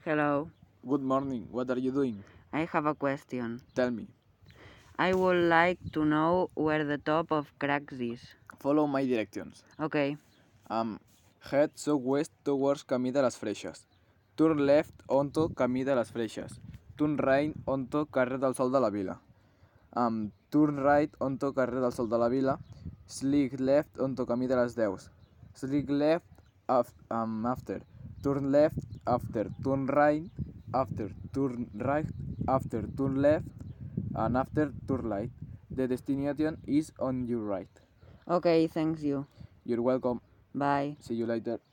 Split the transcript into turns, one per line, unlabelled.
Hello,
Good morning. What are you doing?
I have a question.
Tell me.
I would like to know where the top of Cracks is.
Follow my directions.
Okay,
Head southwest towards Camí de las Freixes. Turn left onto Camí de las Freixes. Turn right onto Carrer del Sol de la Vila. Turn right onto Carrer del Sol de la Vila. Slick left onto Camí de les Deus. Slick left after. Turn left after. Turn right after. Turn right after. Turn left and after turn right. The destination is on your right.
okay, thanks you.
You're welcome.
Bye.
See you later.